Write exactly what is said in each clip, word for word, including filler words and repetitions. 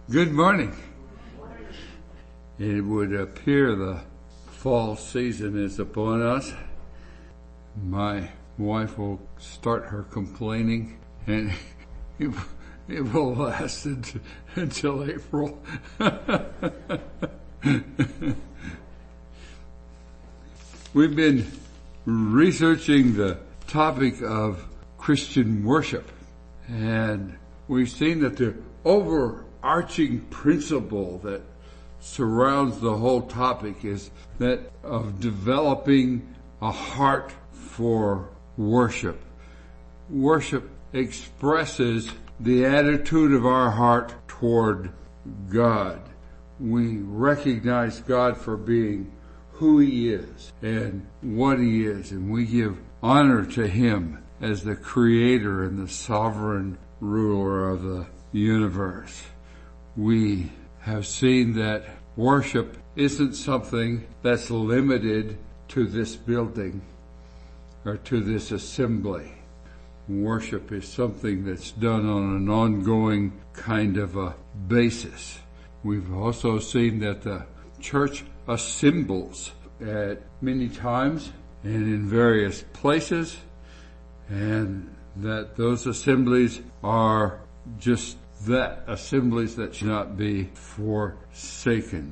Good morning. It would appear the fall season is upon us. My wife will start her complaining, and it, it will last until, until April. We've been researching the topic of Christian worship, and we've seen that the overarching principle that surrounds the whole topic is that of developing a heart for worship. Worship expresses the attitude of our heart toward God. We recognize God for being who He is and what He is, and we give honor to Him as the creator and the sovereign ruler of the universe. We have seen that worship isn't something that's limited to this building or to this assembly. Worship is something that's done on an ongoing kind of a basis. We've also seen that the church assembles at many times and in various places, and that those assemblies are just that, assemblies that should not be forsaken.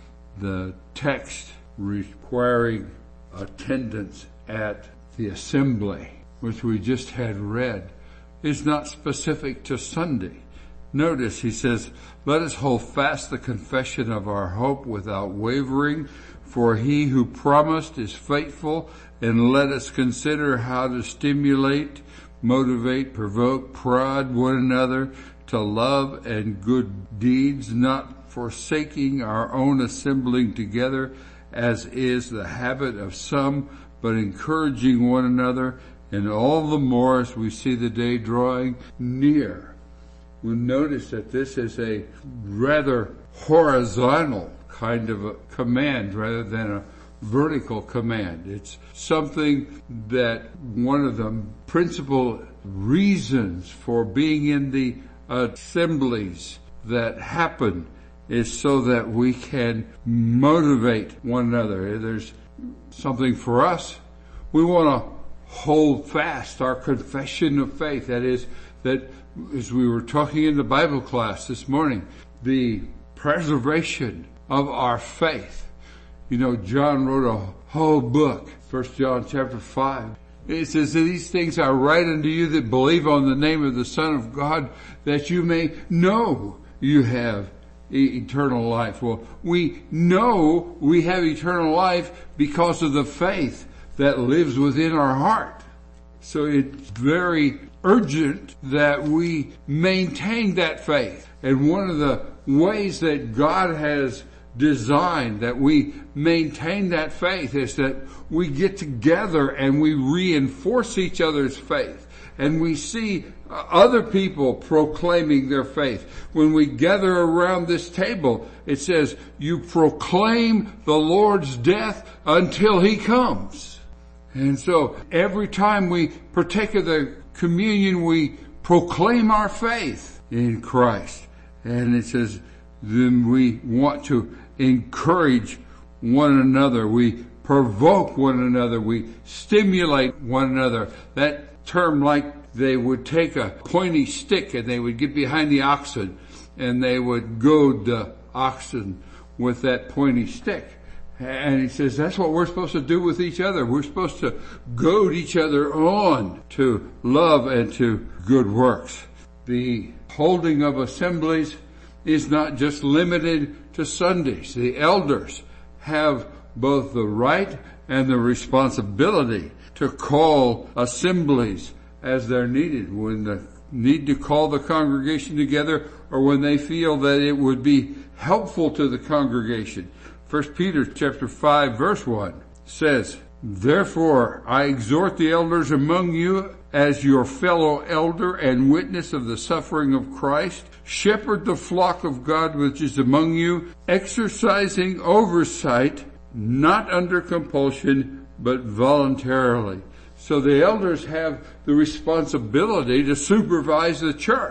The text requiring attendance at the assembly, which we just had read, is not specific to Sunday. Notice he says, "Let us hold fast the confession of our hope without wavering, for He who promised is faithful, and let us consider how to stimulate, motivate, provoke, prod one another to love and good deeds, not forsaking our own assembling together, as is the habit of some, but encouraging one another, and all the more as we see the day drawing near." We'll notice that this is a rather horizontal kind of a command rather than a vertical command. It's something that one of the principal reasons for being in the assemblies that happen is so that we can motivate one another. There's something for us. We want to hold fast our confession of faith. That is, that as we were talking in the Bible class this morning, the preservation of our faith. You know, John wrote a whole book, First John chapter five. It says that these things I write unto you that believe on the name of the Son of God, that you may know you have eternal life. Well, we know we have eternal life because of the faith that lives within our heart. So it's very urgent that we maintain that faith. And one of the ways that God has designed that we maintain that faith is that we get together and we reinforce each other's faith. And we see other people proclaiming their faith. When we gather around this table, it says, you proclaim the Lord's death until He comes. And so every time we partake of the communion, we proclaim our faith in Christ. And it says, then we want to encourage one another. We provoke one another. We stimulate one another. That term, like they would take a pointy stick and they would get behind the oxen and they would goad the oxen with that pointy stick. And he says that's what we're supposed to do with each other. We're supposed to goad each other on to love and to good works. The holding of assemblies is not just limited to Sundays. The elders have both the right and the responsibility to call assemblies as they're needed, when they need to call the congregation together or when they feel that it would be helpful to the congregation. First Peter chapter five verse one says, "Therefore I exhort the elders among you as your fellow elder and witness of the suffering of Christ, shepherd the flock of God which is among you, exercising oversight, not under compulsion, but voluntarily." So the elders have the responsibility to supervise the church.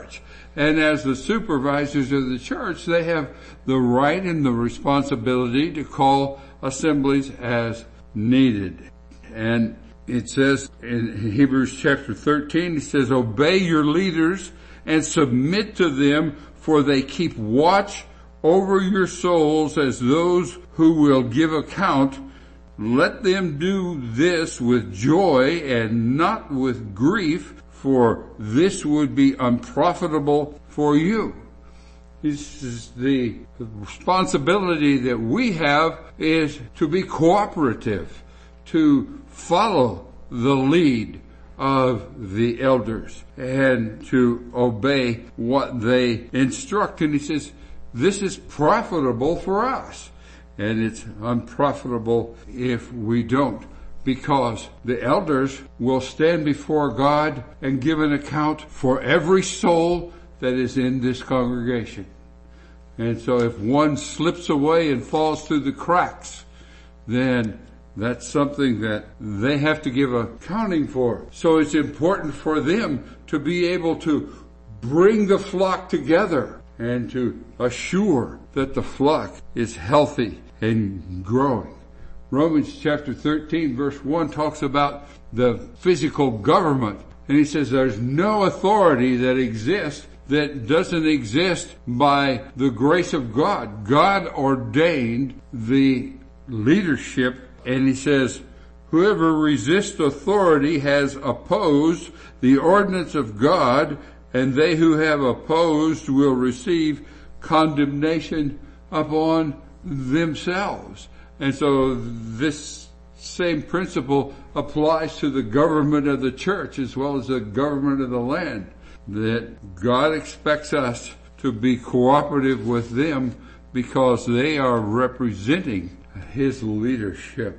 And as the supervisors of the church, they have the right and the responsibility to call assemblies as needed. And it says in Hebrews chapter thirteen, it says, obey your leaders and submit to them, for they keep watch over your souls as those who will give account. Let them do this with joy and not with grief, for this would be unprofitable for you. This is the responsibility that we have, is to be cooperative, to follow the lead of the elders and to obey what they instruct. And he says, this is profitable for us. And it's unprofitable if we don't, because the elders will stand before God and give an account for every soul that is in this congregation. And so if one slips away and falls through the cracks, then that's something that they have to give accounting for. So it's important for them to be able to bring the flock together and to assure that the flock is healthy and growing. Romans chapter thirteen verse one talks about the physical government. And he says there's no authority that exists that doesn't exist by the grace of God. God ordained the leadership, and he says, whoever resists authority has opposed the ordinance of God, and they who have opposed will receive condemnation upon themselves. And so this same principle applies to the government of the church as well as the government of the land, that God expects us to be cooperative with them because they are representing his leadership.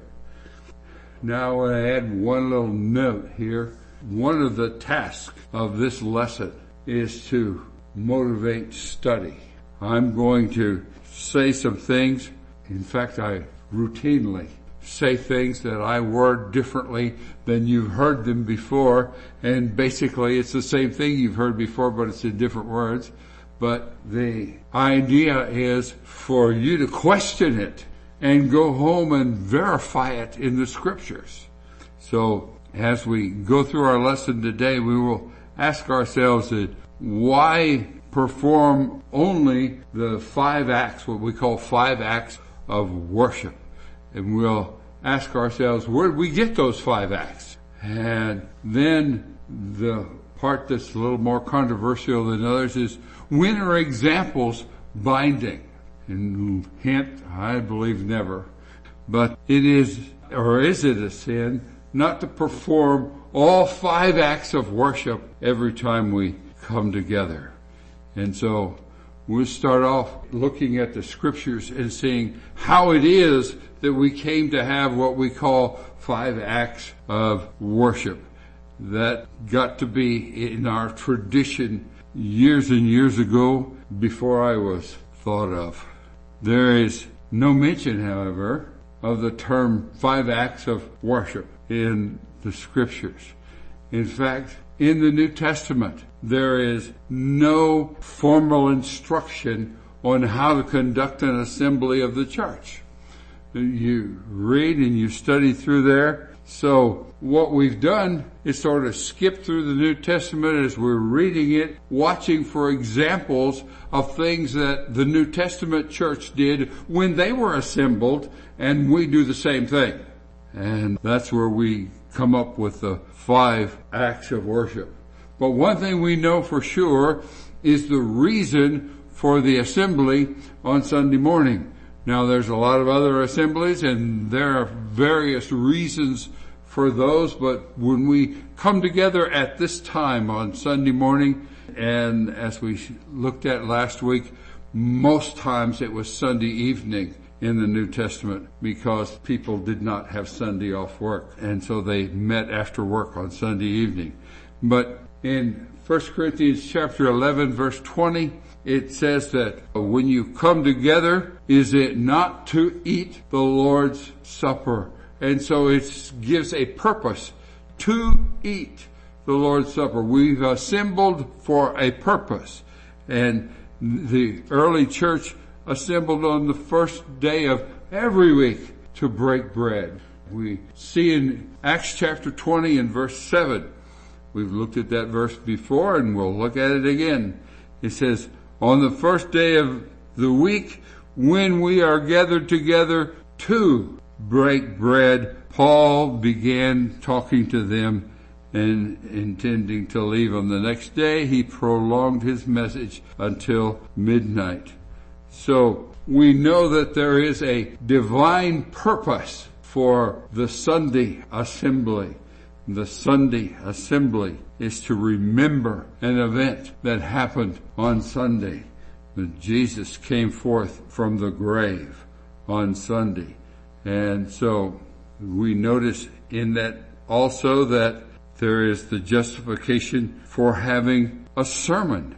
Now I want to add one little note here. One of the tasks of this lesson is to motivate study. I'm going to say some things. In fact, I routinely say things that I word differently than you've heard them before. And basically it's the same thing you've heard before, but it's in different words. But the idea is for you to question it and go home and verify it in the scriptures. So as we go through our lesson today, we will ask ourselves that why perform only the five acts, what we call five acts of worship. And we'll ask ourselves, where did we get those five acts? And then the part that's a little more controversial than others is, when are examples binding? And hint, I believe never. But it is, or is it a sin not to perform all five acts of worship every time we come together? And so we'll start off looking at the scriptures and seeing how it is that we came to have what we call five acts of worship. That got to be in our tradition years and years ago before I was thought of. There is no mention, however, of the term five acts of worship in the scriptures. In fact, in the New Testament, there is no formal instruction on how to conduct an assembly of the church. You read and you study through there. So what we've done is sort of skip through the New Testament as we're reading it, watching for examples of things that the New Testament church did when they were assembled, and we do the same thing. And that's where we come up with the five acts of worship. But one thing we know for sure is the reason for the assembly on Sunday morning. Now there's a lot of other assemblies and there are various reasons for those, but when we come together at this time on Sunday morning, and as we looked at last week, most times it was Sunday evening in the New Testament because people did not have Sunday off work, and so they met after work on Sunday evening. But in First Corinthians chapter eleven verse twenty, it says that when you come together, is it not to eat the Lord's Supper? And so it gives a purpose to eat the Lord's Supper. We've assembled for a purpose. And the early church assembled on the first day of every week to break bread. We see in Acts chapter twenty and verse seven, we've looked at that verse before and we'll look at it again. It says, on the first day of the week, when we are gathered together to break bread, Paul began talking to them, and intending to leave on the next day, he prolonged his message until midnight. So we know that there is a divine purpose for the Sunday assembly. The Sunday assembly is to remember an event that happened on Sunday, when Jesus came forth from the grave on Sunday. And so we notice in that also that there is the justification for having a sermon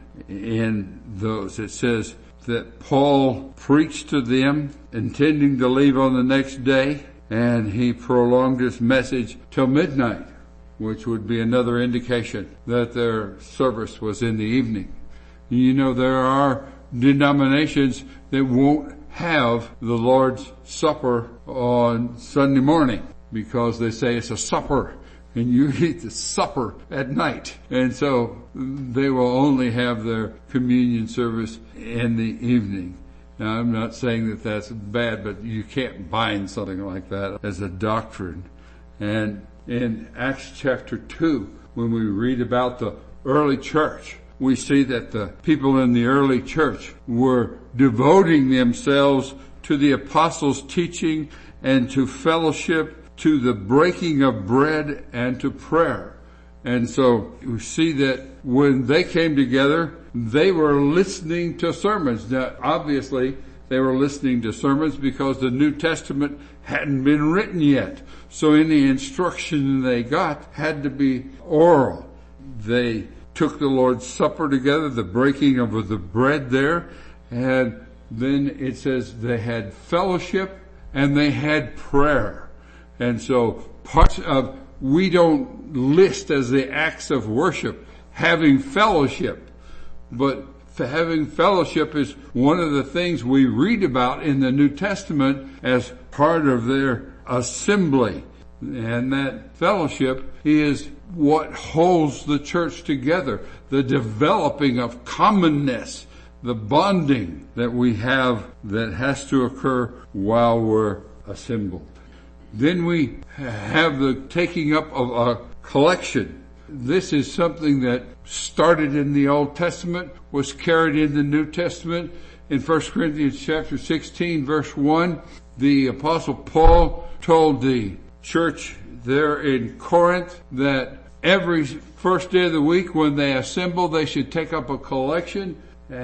in those. It says that Paul preached to them, intending to leave on the next day, and he prolonged his message till midnight, which would be another indication that their service was in the evening. You know, there are denominations that won't have the Lord's Supper on Sunday morning because they say it's a supper and you eat the supper at night. And so they will only have their communion service in the evening. Now, I'm not saying that that's bad, but you can't bind something like that as a doctrine. And in Acts chapter two, when we read about the early church, we see that the people in the early church were devoting themselves to the apostles' teaching and to fellowship, to the breaking of bread and to prayer. And so we see that when they came together, they were listening to sermons. Now, obviously, they were listening to sermons because the New Testament hadn't been written yet. So any instruction they got had to be oral. They took the Lord's Supper together, the breaking of the bread there, and then it says they had fellowship and they had prayer. And so parts of, we don't list as the acts of worship having fellowship, but having fellowship is one of the things we read about in the New Testament as part of their assembly. And that fellowship is what holds the church together, the developing of commonness, the bonding that we have that has to occur while we're assembled. Then we have the taking up of a collection. This is something that started in the Old Testament, was carried in the New Testament. In First Corinthians chapter sixteen, verse one, the Apostle Paul told the church there in Corinth that every first day of the week when they assemble, they should take up a collection,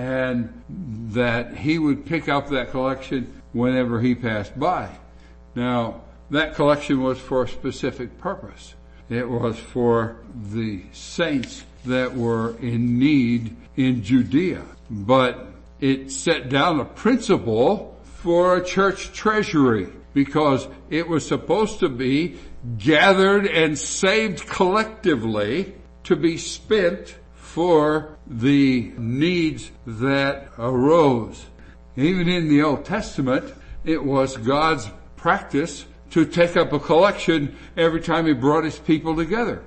and that he would pick up that collection whenever he passed by. Now, that collection was for a specific purpose. It was for the saints that were in need in Judea. But it set down a principle for a church treasury because it was supposed to be gathered and saved collectively to be spent for the needs that arose. Even in the Old Testament, it was God's practice to take up a collection every time he brought his people together.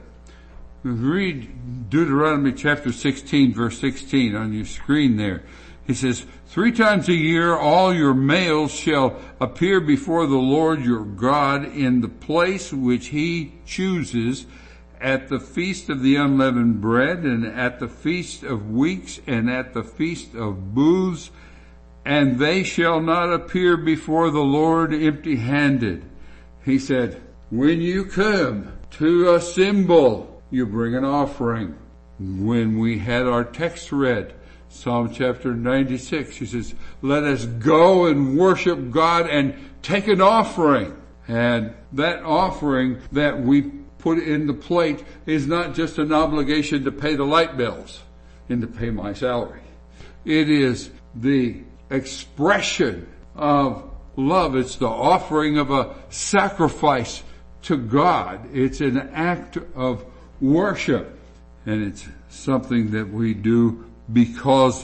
Read Deuteronomy chapter sixteen, verse sixteen on your screen there. He says, three times a year all your males shall appear before the Lord your God in the place which he chooses, at the feast of the unleavened bread, and at the feast of weeks, and at the feast of booths, and they shall not appear before the Lord empty-handed. He said, when you come to assemble, you bring an offering. When we had our text read, Psalm chapter ninety-six, he says, let us go and worship God and take an offering. And that offering that we put in the plate is not just an obligation to pay the light bills and to pay my salary. It is the expression of love. It's the offering of a sacrifice to God. It's an act of worship. And it's something that we do because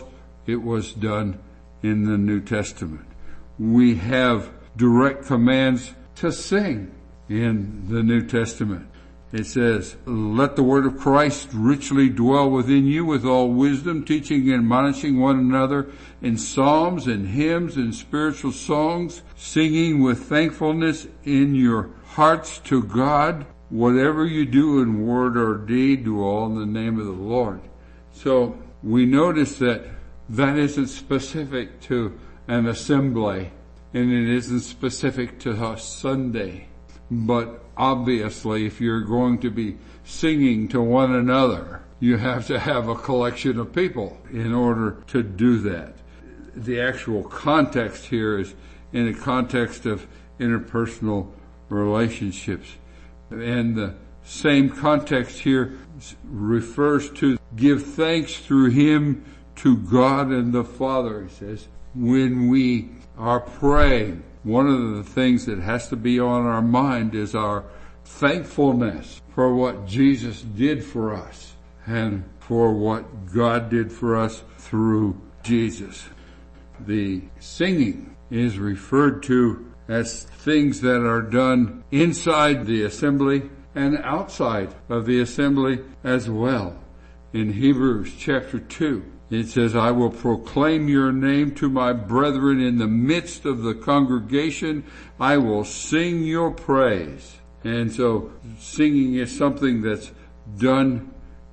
it was done in the New Testament. We have direct commands to sing in the New Testament. It says, let the word of Christ richly dwell within you with all wisdom, teaching and admonishing one another in psalms and hymns and spiritual songs, singing with thankfulness in your hearts to God. Whatever you do in word or deed, do all in the name of the Lord. So we notice that that isn't specific to an assembly, and it isn't specific to a Sunday. But obviously, if you're going to be singing to one another, you have to have a collection of people in order to do that. The actual context here is in a context of interpersonal relationships. And the same context here refers to give thanks through him to God and the Father. He says, when we are praying, one of the things that has to be on our mind is our thankfulness for what Jesus did for us and for what God did for us through Jesus. The singing is referred to as things that are done inside the assembly and outside of the assembly as well. In Hebrews chapter two, it says, I will proclaim your name to my brethren in the midst of the congregation. I will sing your praise. And so singing is something that's done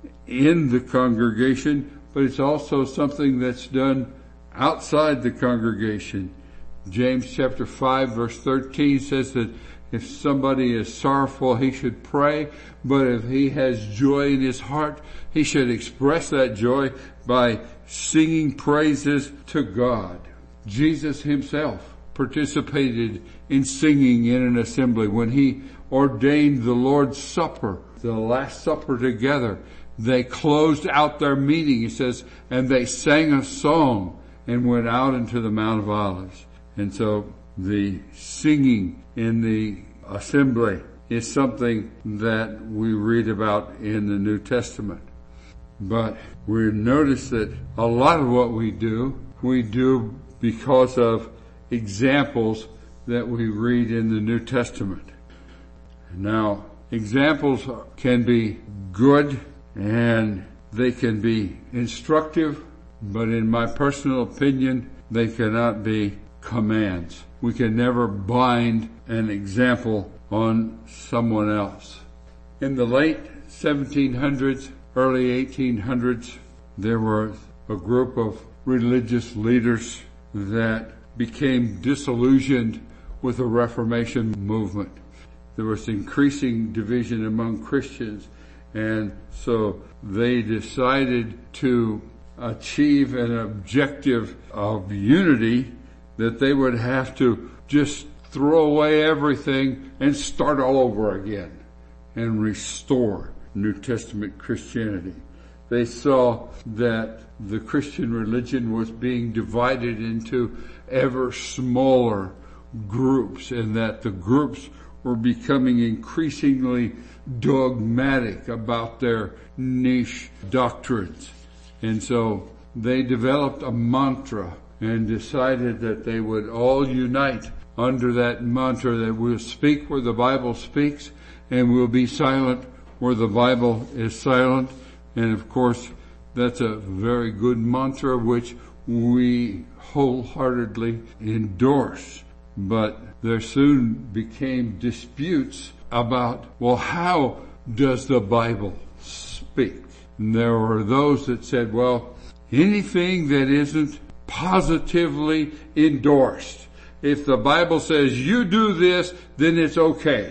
in the congregation, but it's also something that's done outside the congregation. James chapter five verse thirteen says that if somebody is sorrowful, he should pray, but if he has joy in his heart, he should express that joy by singing praises to God. Jesus himself participated in singing in an assembly when he ordained the Lord's Supper, the Last Supper together. They closed out their meeting, he says, and they sang a song and went out into the Mount of Olives. And so the singing in the assembly is something that we read about in the New Testament. But we notice that a lot of what we do, we do because of examples that we read in the New Testament. Now, examples can be good and they can be instructive, but in my personal opinion, they cannot be commands. We can never bind an example on someone else. In the late seventeen hundreds, early eighteen hundreds, there were a group of religious leaders that became disillusioned with the Reformation movement. There was increasing division among Christians, and so they decided to achieve an objective of unity that they would have to just throw away everything and start all over again and restore New Testament Christianity. They saw that the Christian religion was being divided into ever smaller groups and that the groups were becoming increasingly dogmatic about their niche doctrines. And so they developed a mantra and decided that they would all unite under that mantra that we'll speak where the Bible speaks and we'll be silent where the Bible is silent. And of course, that's a very good mantra which we wholeheartedly endorse. But there soon became disputes about, well, how does the Bible speak? And there were those that said, well, anything that isn't positively endorsed. If the Bible says you do this, then it's okay.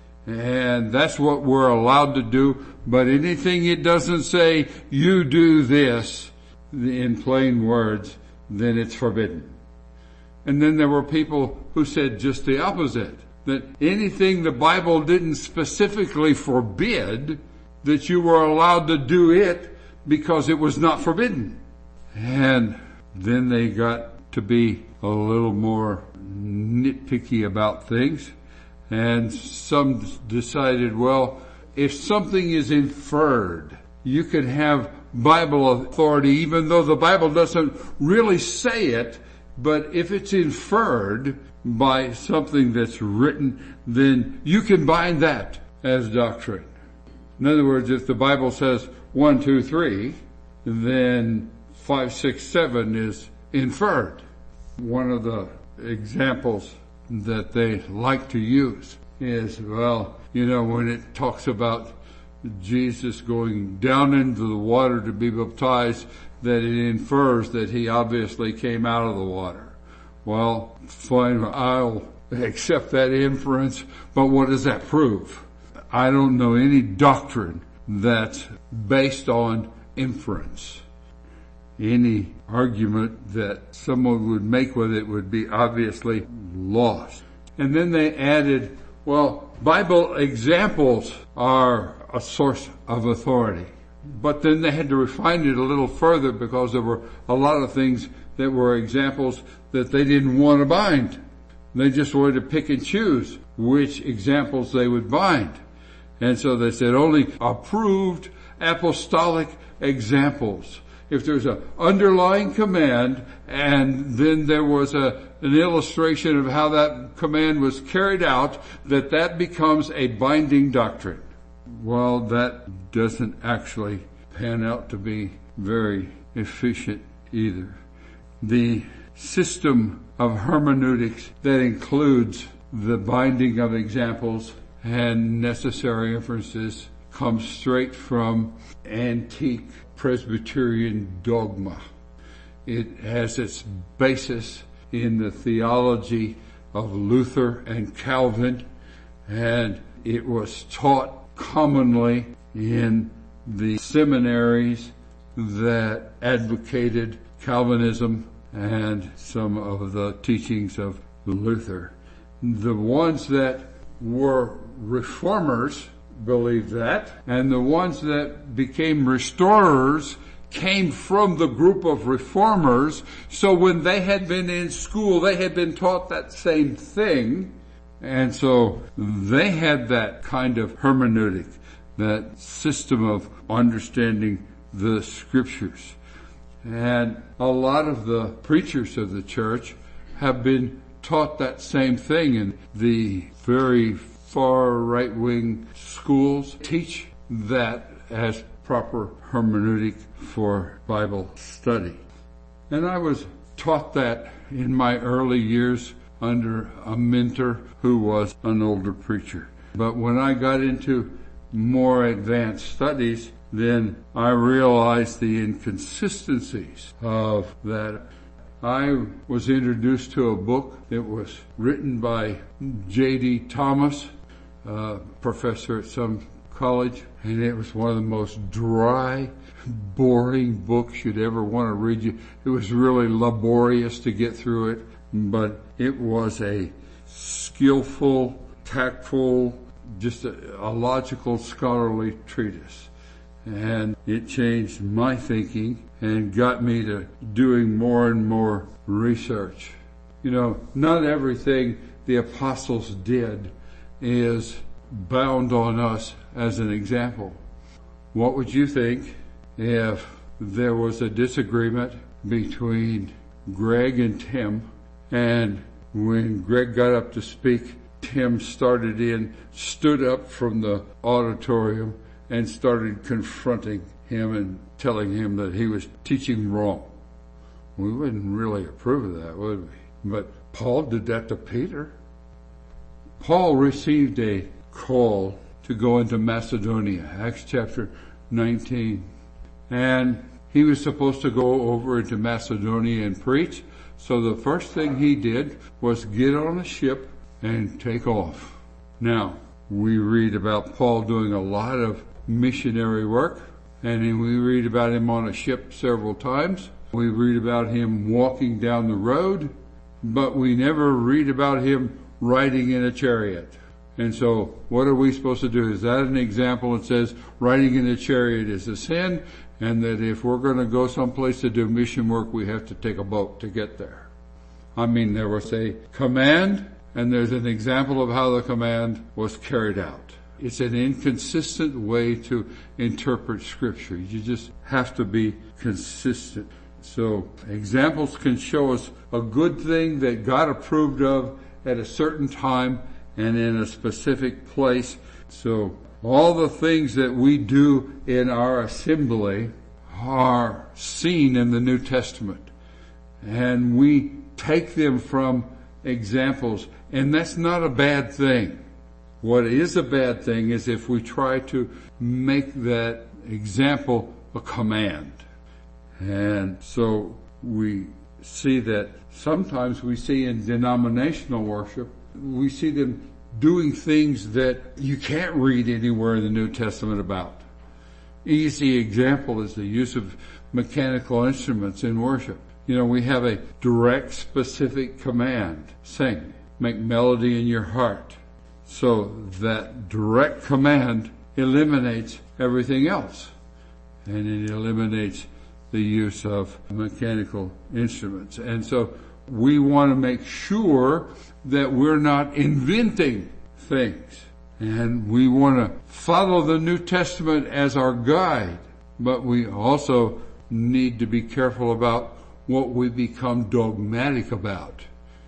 And that's what we're allowed to do. But anything it doesn't say you do this, in plain words, then it's forbidden. And then there were people who said just the opposite. That anything the Bible didn't specifically forbid, that you were allowed to do it because it was not forbidden. And then they got to be a little more nitpicky about things. And some decided, well, if something is inferred, you can have Bible authority, even though the Bible doesn't really say it, but if it's inferred by something that's written, then you can bind that as doctrine. In other words, if the Bible says one, two, three, then five, six, seven is inferred. One of the examples that they like to use is, well, you know, when it talks about Jesus going down into the water to be baptized, that it infers that he obviously came out of the water. Well, fine, I'll accept that inference, but what does that prove? I don't know any doctrine that's based on inference. Any argument that someone would make with it would be obviously lost. And then they added, well, Bible examples are a source of authority. But then they had to refine it a little further because there were a lot of things that were examples that they didn't want to bind. They just wanted to pick and choose which examples they would bind. And so they said only approved apostolic examples. If there's an underlying command and then there was a, an illustration of how that command was carried out, that that becomes a binding doctrine. Well, that doesn't actually pan out to be very efficient either. The system of hermeneutics that includes the binding of examples and necessary inferences comes straight from antique Presbyterian dogma. It has its basis in the theology of Luther and Calvin, and it was taught commonly in the seminaries that advocated Calvinism and some of the teachings of Luther. The ones that were reformers believed that, and the ones that became restorers came from the group of reformers. So when they had been in school, they had been taught that same thing. And so they had that kind of hermeneutic, that system of understanding the scriptures. And a lot of the preachers of the church have been taught that same thing, and the very far right-wing schools teach that as proper hermeneutic for Bible study. And I was taught that in my early years under a mentor who was an older preacher. But when I got into more advanced studies, then I realized the inconsistencies of that. I was introduced to a book that was written by J D Thomas, a professor at some college, and it was one of the most dry, boring books you'd ever want to read. It was really laborious to get through it, but it was a skillful, tactful, just a, a logical, scholarly treatise. And it changed my thinking and got me to doing more and more research. You know, not everything the apostles did is bound on us as an example. What would you think if there was a disagreement between Greg and Tim, and when Greg got up to speak, Tim started in, stood up from the auditorium and started confronting him and telling him that he was teaching wrong? We wouldn't really approve of that, would we? But Paul did that to Peter. Paul received a call to go into Macedonia, Acts chapter nineteen. And he was supposed to go over into Macedonia and preach. So the first thing he did was get on a ship and take off. Now, we read about Paul doing a lot of missionary work, and then we read about him on a ship several times. We read about him walking down the road, but we never read about him riding in a chariot. And so what are we supposed to do? Is that an example that says riding in a chariot is a sin, and that if we're going to go someplace to do mission work, we have to take a boat to get there? I mean, there was a command, and there's an example of how the command was carried out. It's an inconsistent way to interpret Scripture. You just have to be consistent. So examples can show us a good thing that God approved of at a certain time and in a specific place. So all the things that we do in our assembly are seen in the New Testament. And we take them from examples. And that's not a bad thing. What is a bad thing is if we try to make that example a command. And so we see that sometimes we see in denominational worship, we see them doing things that you can't read anywhere in the New Testament about. Easy example is the use of mechanical instruments in worship. You know, we have a direct, specific command. Sing, make melody in your heart. So that direct command eliminates everything else. And it eliminates the use of mechanical instruments. And so we want to make sure that we're not inventing things. And we want to follow the New Testament as our guide. But we also need to be careful about what we become dogmatic about.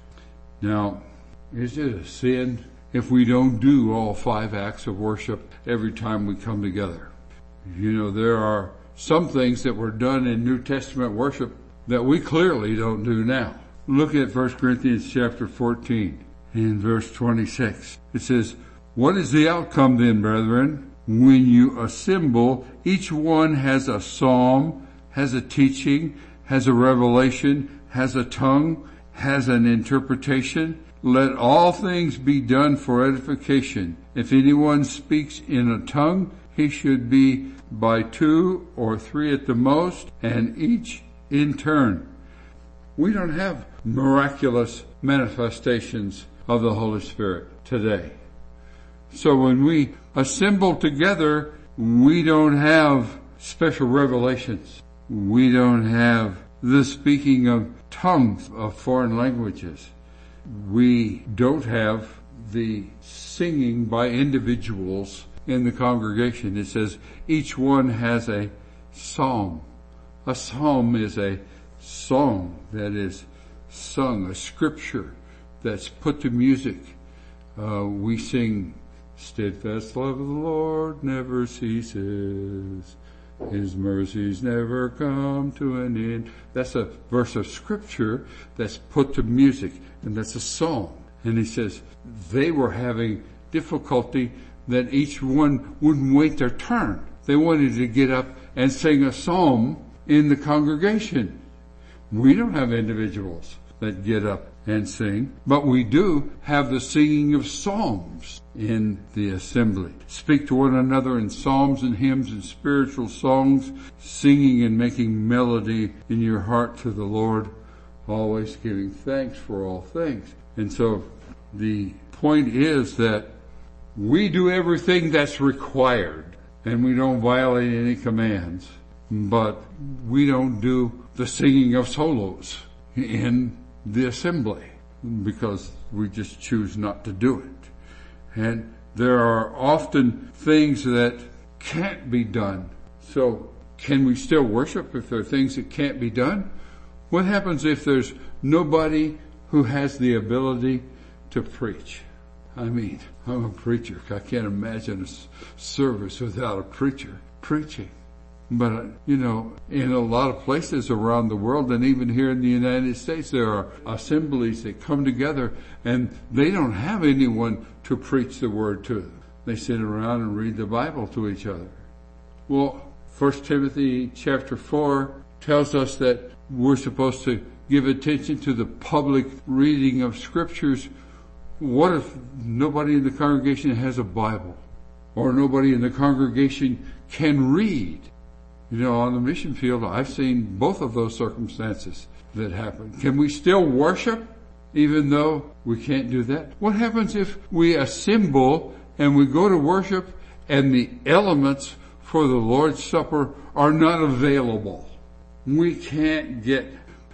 Now, is it a sin if we don't do all five acts of worship every time we come together? You know, there are some things that were done in New Testament worship that we clearly don't do now. Look at First Corinthians chapter fourteen in verse twenty-six. It says, "What is the outcome then, brethren? When you assemble, each one has a psalm, has a teaching, has a revelation, has a tongue, has an interpretation. Let all things be done for edification. If anyone speaks in a tongue, he should be by two or three at the most, and each in turn." We don't have miraculous manifestations of the Holy Spirit today. So when we assemble together, we don't have special revelations. We don't have the speaking of tongues of foreign languages. We don't have the singing by individuals in the congregation. It says each one has a psalm. A psalm is a song that is sung, a scripture that's put to music. Uh, we sing, "Steadfast love of the Lord never ceases. His mercies never come to an end." That's a verse of scripture that's put to music, and that's a song. And he says they were having difficulty that each one wouldn't wait their turn. They wanted to get up and sing a psalm in the congregation. We don't have individuals that get up and sing, but we do have the singing of psalms in the assembly. Speak to one another in psalms and hymns and spiritual songs, singing and making melody in your heart to the Lord, always giving thanks for all things. And so the point is that we do everything that's required, and we don't violate any commands, but we don't do the singing of solos in the assembly because we just choose not to do it. And there are often things that can't be done. So can we still worship if there are things that can't be done? What happens if there's nobody who has the ability to preach? I mean, I'm a preacher. I can't imagine a service without a preacher preaching. But, you know, in a lot of places around the world, and even here in the United States, there are assemblies that come together and they don't have anyone to preach the word to them. They sit around and read the Bible to each other. Well, First Timothy chapter four tells us that we're supposed to give attention to the public reading of scriptures. What if nobody in the congregation has a Bible? Or nobody in the congregation can read? You know, on the mission field, I've seen both of those circumstances that happen. Can we still worship even though we can't do that? What happens if we assemble and we go to worship and the elements for the Lord's Supper are not available? We can't get,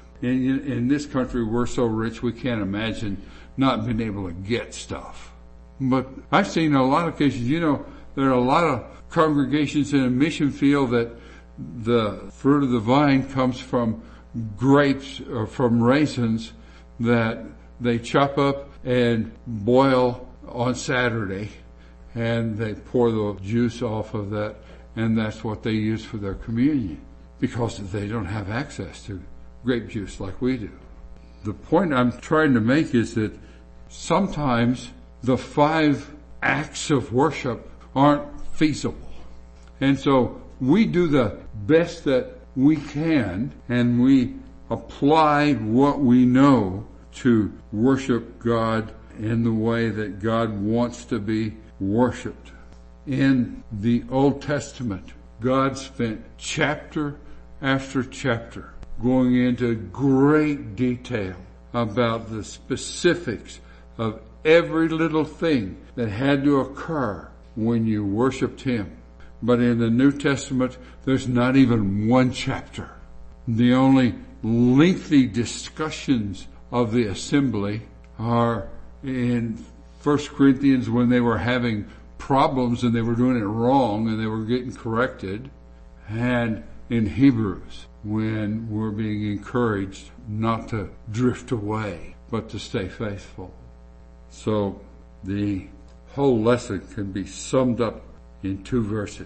in, in this country we're so rich we can't imagine not being able to get stuff. But I've seen a lot of cases, you know, there are a lot of congregations in a mission field that the fruit of the vine comes from grapes or from raisins that they chop up and boil on Saturday, and they pour the juice off of that, and that's what they use for their communion, because they don't have access to grape juice like we do. The point I'm trying to make is that sometimes the five acts of worship aren't feasible. And so we do the best that we can, and we apply what we know to worship God in the way that God wants to be worshiped. In the Old Testament, God spent chapter after chapter going into great detail about the specifics of every little thing that had to occur when you worshiped Him. But in the New Testament, there's not even one chapter. The only lengthy discussions of the assembly are in First Corinthians, when they were having problems and they were doing it wrong and they were getting corrected, and in Hebrews, when we're being encouraged not to drift away, but to stay faithful. So the whole lesson can be summed up in two verses.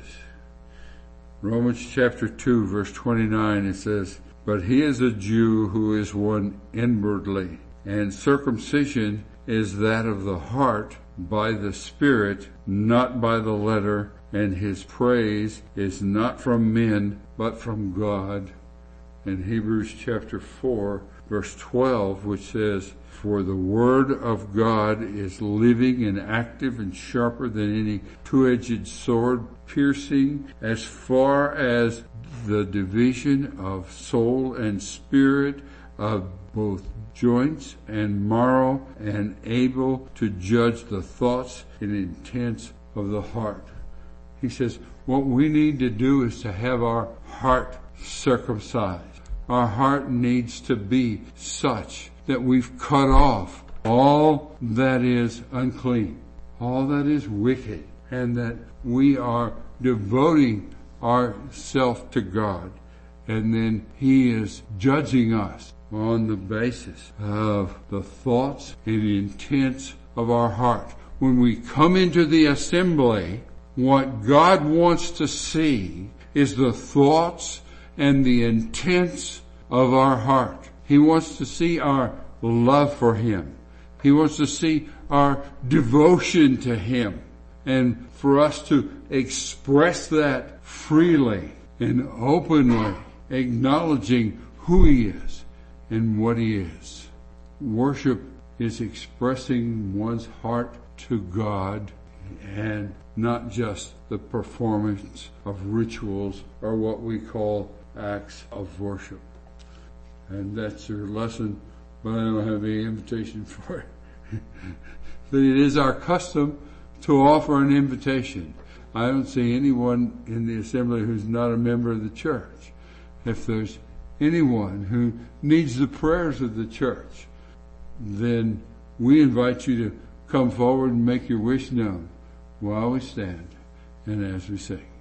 Romans chapter two, verse twenty-nine, it says, "But he is a Jew who is one inwardly, and circumcision is that of the heart by the Spirit, not by the letter, and his praise is not from men, but from God." In Hebrews chapter four, verse twelve, which says, "For the word of God is living and active and sharper than any two-edged sword, piercing as far as the division of soul and spirit, of both joints and marrow, and able to judge the thoughts and intents of the heart." He says, what we need to do is to have our heart circumcised. Our heart needs to be such that we've cut off all that is unclean, all that is wicked, and that we are devoting ourselves to God. And then He is judging us on the basis of the thoughts and the intents of our heart. When we come into the assembly, what God wants to see is the thoughts and the intents of our heart. He wants to see our love for Him. He wants to see our devotion to Him, and for us to express that freely and openly, acknowledging who He is and what He is. Worship is expressing one's heart to God, and not just the performance of rituals or what we call acts of worship. And that's your lesson, but I don't have any invitation for it. But it is our custom to offer an invitation. I don't see anyone in the assembly who's not a member of the church. If there's anyone who needs the prayers of the church, then we invite you to come forward and make your wish known while we stand and as we sing.